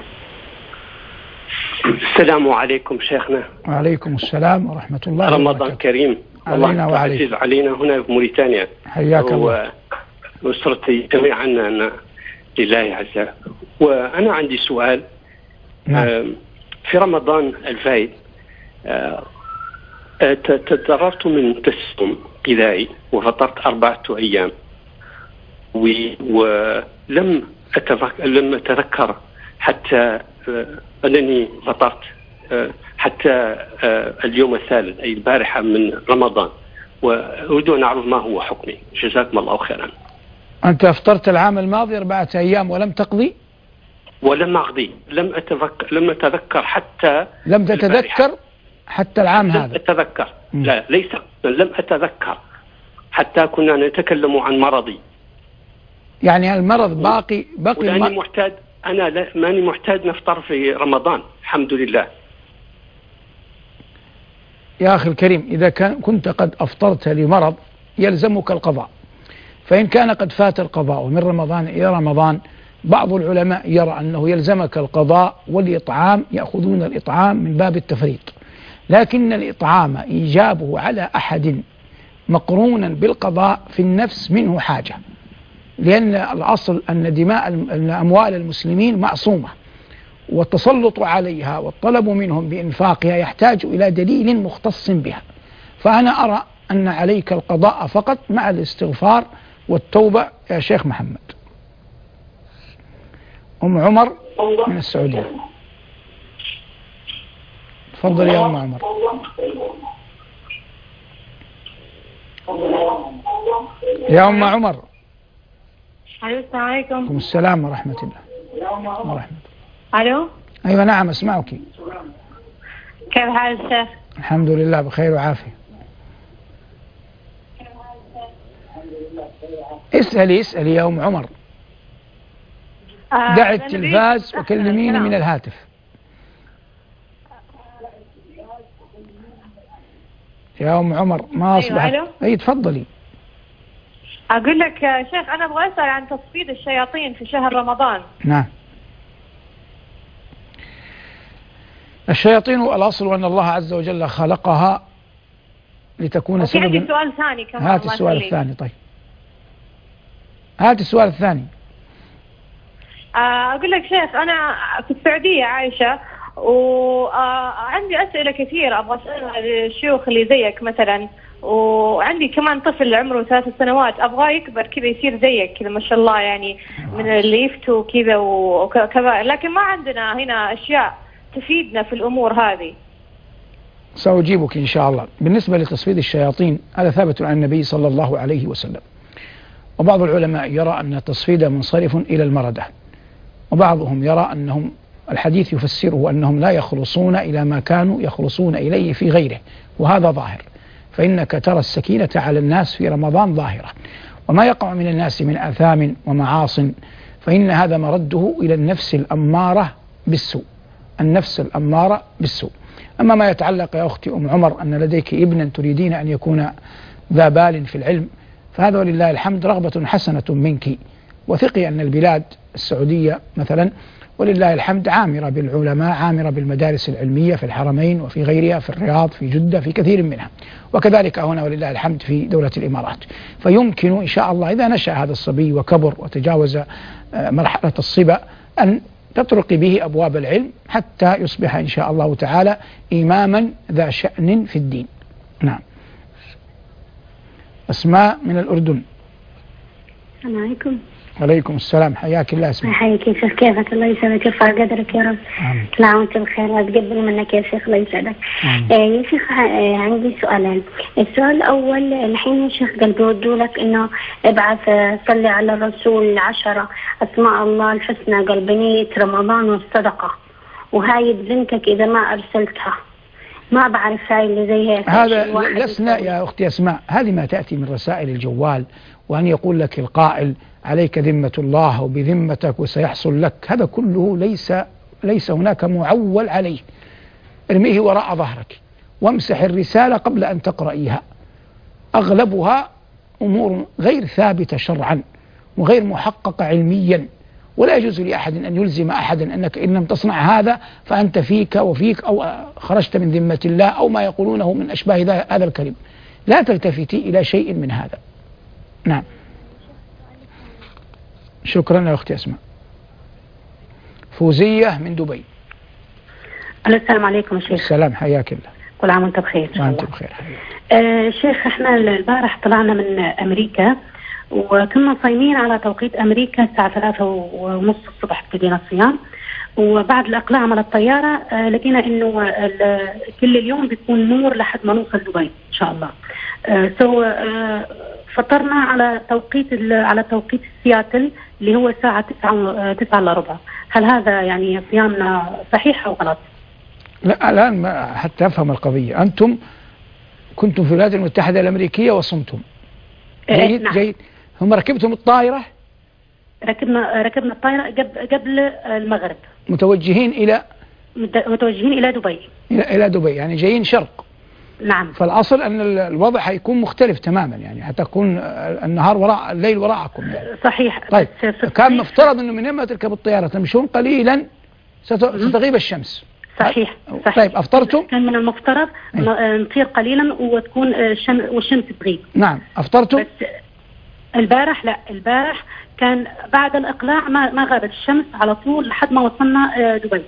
السلام عليكم شيخنا. وعليكم السلام ورحمة الله وبركاته. رمضان كريم. علينا وعليكم. عزيز علينا هنا في موريتانيا. حياك الله. وأسرتي جميعا لله عز. وأنا عندي سؤال. نعم. في رمضان الفائت تضررت من تسمم غذائي وفطرت 4 أيام، ولم أتذكر حتى أنني فطرت حتى اليوم الثالث أي البارحة من رمضان، وأريد أن أعرف ما هو حكمي. جزاكم الله خيرا. أنت أفطرت العام الماضي 4 أيام ولم تقضي؟ ولم أقضي، لم أتذكر حتى. لم تتذكر حتى العام هذا؟ لم أتذكر. لا، ليس لم أتذكر حتى كنا نتكلم عن مرضي. يعني المرض باقي لأني محتاج، أنا ماني محتاج نفطر في رمضان الحمد لله. يا أخي الكريم، إذا كنت قد أفطرت لمرض يلزمك القضاء، فإن كان قد فات القضاء من رمضان إلى رمضان، بعض العلماء يرى أنه يلزمك القضاء والإطعام، يأخذون الإطعام من باب التفريط، لكن الإطعام إيجابه على أحد مقرونا بالقضاء في النفس منه حاجة، لأن الأصل أن أموال المسلمين معصومة، والتسلط عليها والطلب منهم بإنفاقها يحتاج إلى دليل مختص بها. فأنا أرى أن عليك القضاء فقط مع الاستغفار والتوبة. يا شيخ محمد. أم عمر من السعودية. تفضل يا أم عمر. يا أم عمر. السلام عليكم. وعليكم السلام ورحمة الله. ألو. أيوة نعم أسمعك. كيف حال الشيخ؟ الحمد لله بخير وعافية. اسألي يا أم عمر. دع التلفاز وكلميني من الهاتف. يا أم عمر ما أصبحت. أيوة. أي تفضلي. أقول لك يا شيخ، أنا أبغى أسأل عن تصفيد الشياطين في شهر رمضان. نعم. الشياطين الأصل أن الله عز وجل خلقها لتكون سببا. عندي سؤال ثاني كمان. هات السؤال الثاني. طيب هات السؤال الثاني. أقول لك شيخ، أنا في السعودية عايشة، وعندي أسئلة كثيرة أبغى أسألها للشيوخ اللي زيك مثلا، وعندي كمان طفل عمره 3 سنوات أبغاه يكبر كذا يصير زيك كذا ما شاء الله، يعني من اللي يفتوا كذا وكذا، لكن ما عندنا هنا أشياء تفيدنا في الأمور هذه. سأجيبك إن شاء الله. بالنسبة لتصفيد الشياطين هذا ثابت عن النبي صلى الله عليه وسلم، وبعض العلماء يرى أن التصفيد منصرف إلى المردة، وبعضهم يرى أنهم الحديث يفسره أنهم لا يخلصون إلى ما كانوا يخلصون إليه في غيره، وهذا ظاهر. فإنك ترى السكينة على الناس في رمضان ظاهرة، وما يقع من الناس من آثام ومعاص فإن هذا مرده إلى النفس الأمارة بالسوء، النفس الأمارة بالسوء. أما ما يتعلق يا أختي أم عمر أن لديك ابنا تريدين أن يكون ذا بال في العلم، فهذا ولله الحمد رغبة حسنة منك، وثقي أن البلاد السعودية مثلا ولله الحمد عامرة بالعلماء، عامرة بالمدارس العلمية في الحرمين وفي غيرها، في الرياض، في جدة، في كثير منها، وكذلك هنا ولله الحمد في دولة الإمارات. فيمكن إن شاء الله إذا نشأ هذا الصبي وكبر وتجاوز مرحلة الصبا أن تطرق به أبواب العلم حتى يصبح إن شاء الله تعالى إماما ذا شأن في الدين. نعم. أسماء من الأردن. السلام عليكم. وعليكم السلام، حياك الله. اسمع. حياك يا شيخ، كيفك؟ الله يسعدك ويرفع قدرك يا رب. لا وانت بخير، اتقبل منك يا شيخ، الله يسعدك. يا شيخ عندي سؤالين. السؤال الاول، الحين يا شيخ قال بيودوا لك انه ابعث صلي على الرسول 10 اسماء الله الحسنى قال بنية رمضان والصدقة، وهاي بذمتك اذا ما ارسلتها ما بعرف هاي اللي زي هيك. هذا لسنا يا اختي اسماء، هذه ما تاتي من رسائل الجوال، وان يقول لك القائل عليك ذمة الله وبذمتك وسيحصل لك، هذا كله ليس هناك معول عليه. ارميه وراء ظهرك وامسح الرسالة قبل أن تقرأيها. أغلبها أمور غير ثابتة شرعا وغير محققة علميا، ولا يجوز لأحد أن يلزم أحدا أنك إن لم تصنع هذا فأنت فيك وفيك أو خرجت من ذمة الله أو ما يقولونه من أشباه هذا الكلام. لا تلتفتي إلى شيء من هذا. نعم. شكرا يا أختي أسماء. فوزية من دبي. السلام عليكم يا شيخ. السلام، حياك الله. كل عام وانت بخير. وانت بخير. شيخ احنا البارح طلعنا من أمريكا وكنا صايمين على توقيت أمريكا الساعة 3:30 الصبح ابتدينا الصيام، وبعد الإقلاع على الطيارة لقينا إنه كل اليوم بيكون نور لحد ما نوصل دبي إن شاء الله. فطرنا على توقيت سياتل اللي هو الساعة 9:15. هل هذا يعني صيامنا صحيح أو غلط؟ لا الآن حتى أفهم القضية، أنتم كنتم في الولايات المتحدة الأمريكية وصمتم. جيد. نعم. جيد. هم ركبتم الطائرة؟ ركبنا الطائرة قبل المغرب. متوجهين إلى دبي. إلى دبي، يعني جايين شرق. نعم. فالأصل أن الوضع هيكون مختلف تماما، يعني هتكون النهار وراء الليل وراءكم يعني. صحيح. طيب كان مفترض أنه من لما تركب الطيارة تمشون قليلا ستغيب الشمس. صحيح. طيب أفطرتم؟ كان من المفترض نطير قليلا وتكون والشمس تغيب. نعم. أفطرتم؟ بس البارح لا، البارح كان بعد الإقلاع ما غابت الشمس على طول لحد ما وصلنا دبي.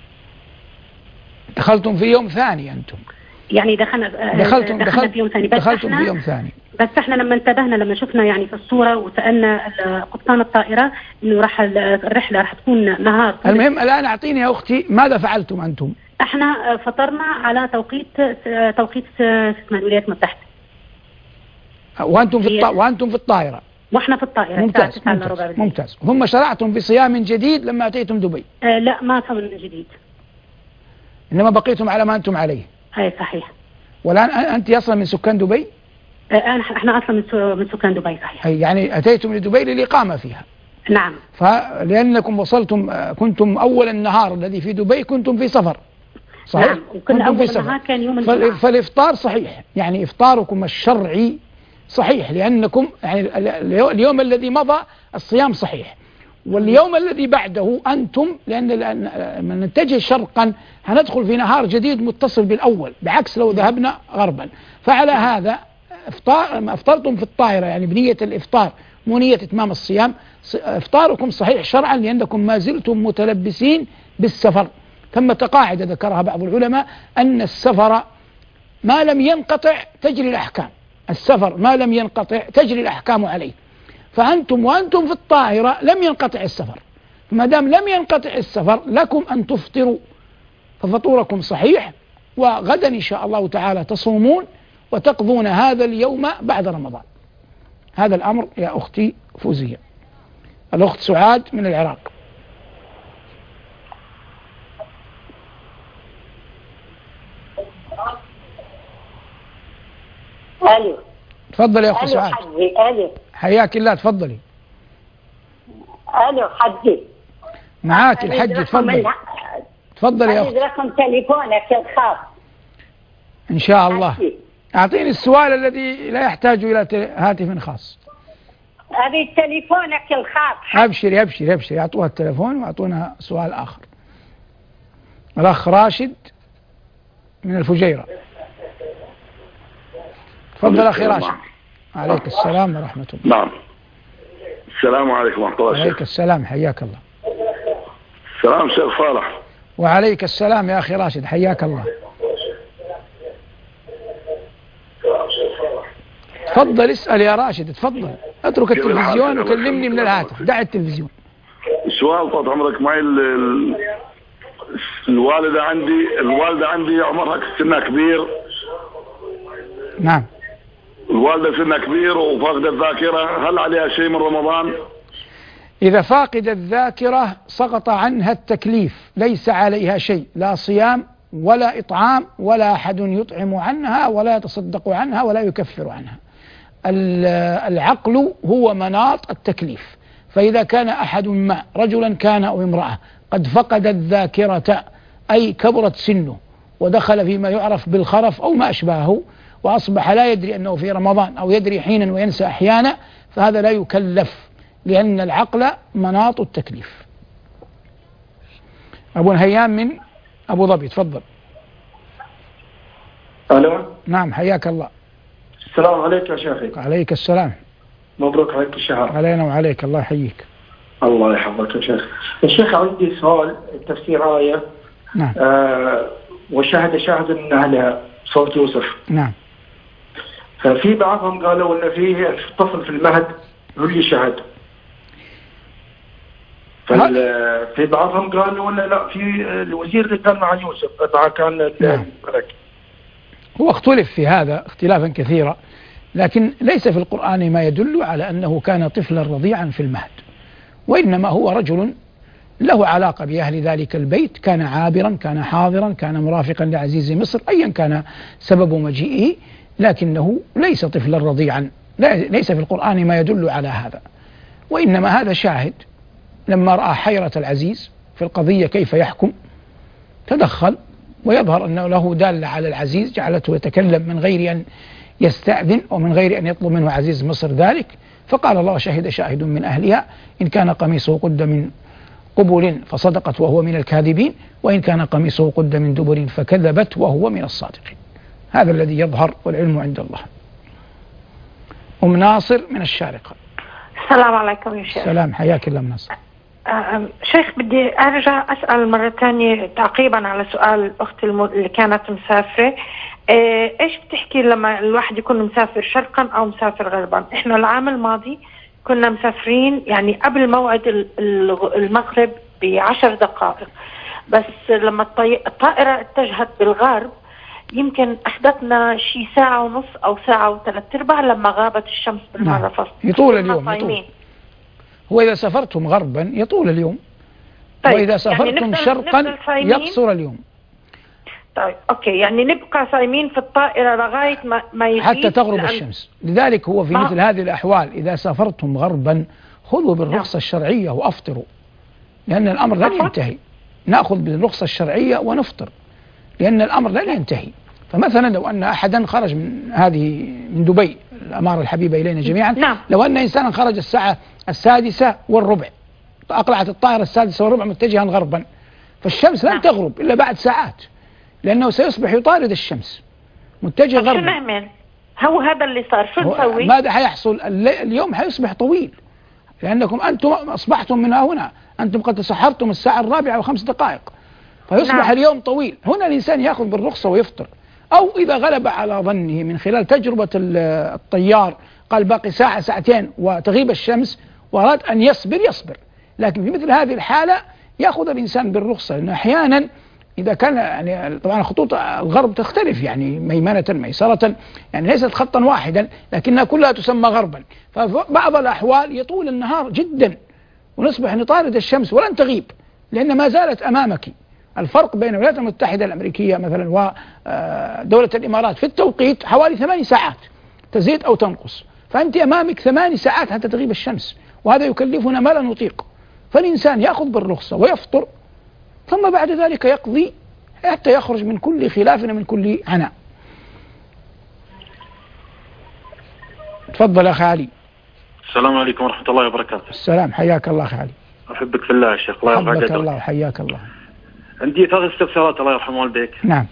دخلتم في يوم ثاني أنتم؟ يعني دخلنا في يوم ثاني. دخلتم في يوم ثاني. بس احنا لما انتبهنا لما شفنا يعني في الصورة وسألنا قبطان الطائرة انه الرحلة راح تكون نهار. المهم الآن اعطيني يا أختي ماذا فعلتم أنتم؟ احنا فطرنا على توقيت الولايات المتحدة. وأنتم في الطائرة. واحنا في الطائرة. ممتاز. ثم شرعتم في صيام جديد لما أتيتم دبي؟ لا ما صمنا من جديد، إنما بقيتم على ما أنتم عليه. اي صحيح. والآن أنت أصلا من سكان دبي؟ احنا أصلا من سكان دبي. صحيح. يعني أتيتم لدبي للإقامة فيها. نعم. فلأنكم وصلتم كنتم أول النهار الذي في دبي كنتم في سفر. صحيح؟ نعم، وكنا كنتم في أول سفر. نهار كان يوم الجمعة. فالإفطار صحيح، يعني إفطاركم الشرعي صحيح، لأنكم يعني اليوم الذي مضى الصيام صحيح، واليوم الذي بعده أنتم لأن من نتجه شرقا هندخل في نهار جديد متصل بالأول، بعكس لو ذهبنا غربا. فعلى هذا أفطرتم في الطائرة يعني بنية الإفطار مو نية إتمام الصيام، إفطاركم صحيح شرعا لأنكم ما زلتم متلبسين بالسفر. ثمة قاعدة ذكرها بعض العلماء أن السفر ما لم ينقطع تجري الأحكام، السفر ما لم ينقطع تجري الأحكام عليه، فأنتم وأنتم في الطائرة لم ينقطع السفر، ما دام لم ينقطع السفر لكم أن تفطروا، ففطوركم صحيح، وغدا إن شاء الله تعالى تصومون وتقضون هذا اليوم بعد رمضان. هذا الأمر يا أختي فوزية. الأخت سعاد من العراق. الو، تفضلي يا أخت الو سعاد. حجي، الو حياك الله، تفضلي. الو حجي، معاك الحج، تفضلي. تفضلي يا أخت. رقم تليفونك الخاص إن شاء الله. حجي. أعطيني السؤال الذي لا يحتاج إلى هاتف خاص. هذه تليفونك الخاص. أبشري أبشري أبشري، أعطوها التلفون وأعطونا سؤال آخر. الأخ راشد من الفجيرة. تفضل أخي راشد. عليك السلام ورحمة الله. نعم. السلام عليكم ورحمة الله. عليك السلام، حياك الله. السلام شيخ صالح. وعليك السلام يا أخي راشد، حياك الله. تفضل اسأل يا راشد، تفضل. اترك التلفزيون وكلمني من الهاتف، دع التلفزيون. السؤال طال عمرك معي، الوالدة عندي عمرها سنها كبير. نعم. الوالدة سنها كبير وفاقدة الذاكرة، هل عليها شيء من رمضان؟ إذا فاقد الذاكرة سقط عنها التكليف، ليس عليها شيء، لا صيام ولا إطعام ولا أحد يطعم عنها ولا يتصدق عنها ولا يكفر عنها. العقل هو مناط التكليف، فإذا كان أحد ما رجلا كان أو امرأة قد فقد الذاكرة أي كبرت سنه ودخل فيما يعرف بالخرف أو ما أشباهه وأصبح لا يدري أنه في رمضان أو يدري حينا وينسى أحيانا، فهذا لا يكلف، لأن العقل مناط التكليف. أبو نهيان من أبو ظبي، تفضل. ألو. نعم، حياك الله. السلام عليك يا شيخي. عليك السلام. مبروك عليك الشهر. علينا وعليك، الله يحييك. الله يحفظك يا شيخ. الشيخ عندي سؤال، تفسير آية. نعم. وشهد شاهد من أهلها، صوت يوسف. نعم. ففي بعضهم قالوا أن فيه طفل في المهد هو اللي شهد. في بعضهم قالوا أن لا، في الوزير اللي كان مع يوسف مع كان نعم. هو اختلف في هذا اختلافا كثيرا، لكن ليس في القرآن ما يدل على أنه كان طفلا رضيعا في المهد، وإنما هو رجل له علاقة بأهل ذلك البيت، كان عابرا، كان حاضرا، كان مرافقا لعزيز مصر، أيا كان سبب مجيئه، لكنه ليس طفلا رضيعا، ليس في القرآن ما يدل على هذا، وإنما هذا شاهد لما رأى حيرة العزيز في القضية كيف يحكم تدخل، ويظهر أنه له دالة على العزيز جعلته يتكلم من غير أن يستأذن ومن غير أن يطلب منه عزيز مصر ذلك، فقال الله شهد شاهد من أهلها إن كان قميصه قد من قبل فصدقت وهو من الكاذبين وإن كان قميصه قد من دبر فكذبت وهو من الصادقين. هذا الذي يظهر والعلم عند الله. أم ناصر من الشارقة. السلام عليكم يا شيخ. السلام، حياك الله ناصر. شيخ بدي أرجع أسأل مرة ثانية تعقيبا على سؤال أختي اللي كانت مسافرة. إيش بتحكي لما الواحد يكون مسافر شرقا أو مسافر غربا؟ إحنا العام الماضي كنا مسافرين يعني قبل موعد المغرب ب10 دقائق، بس لما الطائرة اتجهت بالغرب يمكن أخذتنا شي ساعة ونص أو ساعة و3/4 لما غابت الشمس بالمرة. نعم. يطول اليوم، يطول. هو إذا سافرتم غربا يطول اليوم. طيب. وإذا سافرتم يعني شرقا يقصر اليوم. طيب أوكي، يعني نبقى صايمين في الطائرة لغاية ما يغيب حتى تغرب الشمس. لذلك هو في مثل هذه الأحوال إذا سافرتم غربا خذوا بالرخصة الشرعية وأفطروا، لأن الأمر لن ينتهي. نأخذ بالرخصة الشرعية ونفطر، لأن الأمر لن ينتهي. فمثلا لو أن أحدا خرج من دبي الأمارة الحبيبة إلينا جميعا، نعم. لو أن إنسانا خرج الساعة 6:15 أقلعت الطائرة 6:15 متجها غربا، فالشمس لن تغرب إلا بعد ساعات، لأنه سيصبح يطارد الشمس متجه غربا. شو نعمل؟ هو هذا اللي صار، شو نسوي؟ ماذا حيحصل؟ اليوم حيصبح طويل، لأنكم أنتم أصبحتم من هنا، أنتم قد تسحرتم الساعة 4:05، فيصبح نعم. اليوم طويل. هنا الإنسان يأخذ بالرخصة ويفطر، أو إذا غلب على ظنه من خلال تجربة الطيار قال باقي ساعة ساعتين وتغيب الشمس وأراد أن يصبر، لكن في مثل هذه الحالة يأخذ الإنسان بالرخصة، لأنه أحيانا إذا كان يعني طبعا خطوط الغرب تختلف، يعني ميمنة ميسرة، يعني ليست خطا واحدا لكنها كلها تسمى غربا، فبعض الأحوال يطول النهار جدا ونصبح نطارد الشمس ولن تغيب، لأن ما زالت أمامك. الفرق بين الولايات المتحدة الأمريكية مثلا ودولة الإمارات في التوقيت حوالي 8 ساعات تزيد أو تنقص، فأنت أمامك 8 ساعات حتى تغيب الشمس، وهذا يكلفنا ما لا نطيق. فالإنسان يأخذ بالرخصة ويفطر، ثم بعد ذلك يقضي حتى يخرج من كل خلاف ومن كل عناء. تفضل أخي علي. السلام عليكم ورحمة الله وبركاته. السلام، حياك الله أخي علي. أحبك في الله يا شيخ، الله يرفع قدرك. الله وحياك الله. عندي 3 استفسارات الله يرحم والديك. نعم.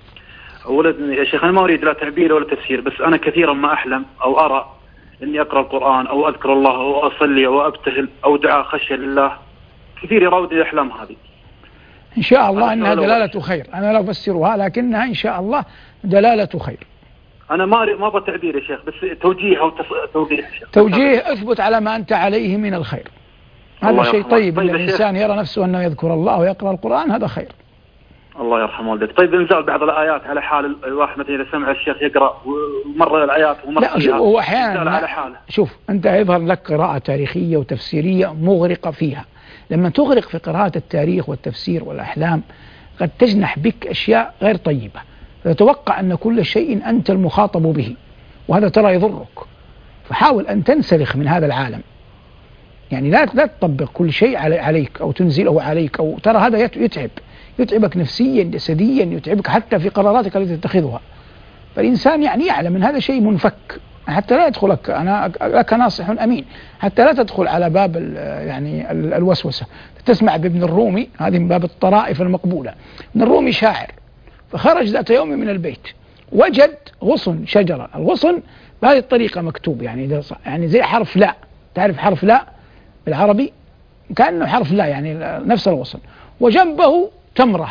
أولا يا شيخ، أنا ما أريد لا تعبير ولا تفسير، بس أنا كثيرا ما أحلم أو أرى إني أقرأ القرآن أو أذكر الله أو أصلي أو أبتهل أو دعاء خشية لله، كثير يراودني الأحلام هذه. إن شاء الله أنها دلالة خير، أنا لا أفسرها لكنها إن شاء الله دلالة خير. أنا ما أبغى تعبير يا شيخ، بس توجيه أو توضيح. توجيه، اثبت على ما أنت عليه من الخير، هذا شيء طيب. إن الإنسان يرى نفسه أنه يذكر الله ويقرأ القرآن هذا خير. الله يرحم والديك. طيب انزال بعض الآيات على حال الواحد مثلا إذا سمع الشيخ يقرأ ومر الآيات ومر لا فيها، هو أحيانا على حاله. شوف أنت يظهر لك قراءة تاريخية وتفسيرية مغرقة فيها، لما تغرق في قراءة التاريخ والتفسير والأحلام قد تجنح بك أشياء غير طيبة، فتتوقع أن كل شيء أنت المخاطب به، وهذا ترى يضرك. فحاول أن تنسلخ من هذا العالم، يعني لا تطبق كل شيء عليك أو تنزله عليك، أو ترى هذا يتعبك نفسيا جسديا، يتعبك حتى في قراراتك التي تتخذها. فالإنسان يعني يعلم أن هذا شيء منفك، حتى لا يدخلك، أنا لك ناصح أمين، حتى لا تدخل على باب يعني الوسوسة. تسمع بابن الرومي، هذه من باب الطرائف المقبولة. ابن الرومي شاعر، فخرج ذات يوم من البيت وجد غصن شجرة، الغصن بهذه الطريقة مكتوب، يعني زي حرف لا، تعرف حرف لا بالعربي كأنه حرف لا، يعني نفس الغصن، وجنبه تمرة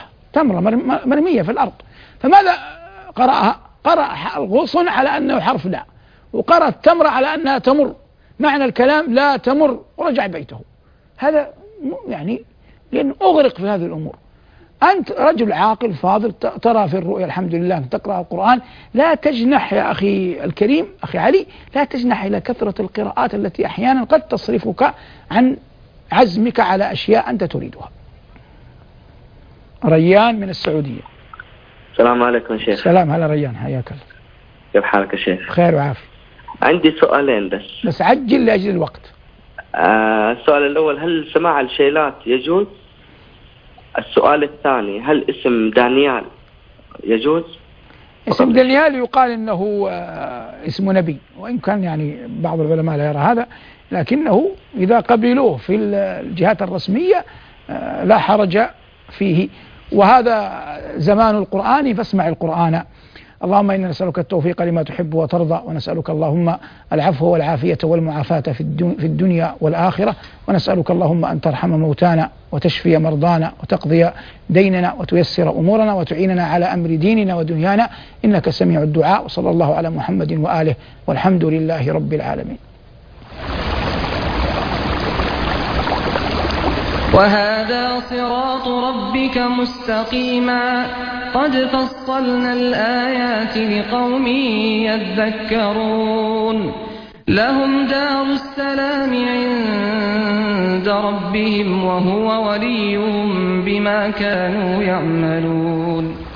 مرمية في الأرض. فماذا قرأها؟ قرأ الغصن على أنه حرف لا، وقرأ التمرة على أنها تمر، معنى الكلام لا تمر، ورجع بيته. هذا يعني لأنه أغرق في هذه الأمور. أنت رجل عاقل فاضل، ترى في الرؤيا الحمد لله تقرأ القرآن، لا تجنح يا أخي الكريم أخي علي، لا تجنح إلى كثرة القراءات التي أحيانا قد تصرفك عن عزمك على أشياء أنت تريدها. ريان من السعودية. السلام عليكم يا شيخ. السلام، هلا ريان، حياك الله. كيف حالك يا شيخ؟ بخير وعافية. عندي سؤالين بس عجل لأجل الوقت. السؤال الأول، هل سماع الشيلات يجوز؟ السؤال الثاني، هل اسم دانيال يجوز؟ اسم دانيال يقال انه اسم نبي، وان كان يعني بعض العلماء لا يرى هذا، لكنه اذا قبلوه في الجهات الرسمية لا حرج فيه، وهذا زمان القرآن فاسمع القرآن. اللهم إنا نسألك التوفيق لما تحب وترضى، ونسألك اللهم العفو والعافية والمعافاة في الدنيا والآخرة، ونسألك اللهم أن ترحم موتانا وتشفي مرضانا وتقضي ديننا وتيسر أمورنا وتعيننا على أمر ديننا ودنيانا، إنك سميع الدعاء. وصلى الله على محمد وآله، والحمد لله رب العالمين. وهذا صراط ربك مستقيما قد فصلنا الآيات لقوم يذكرون لهم دار السلام عند ربهم وهو وليهم بما كانوا يعملون.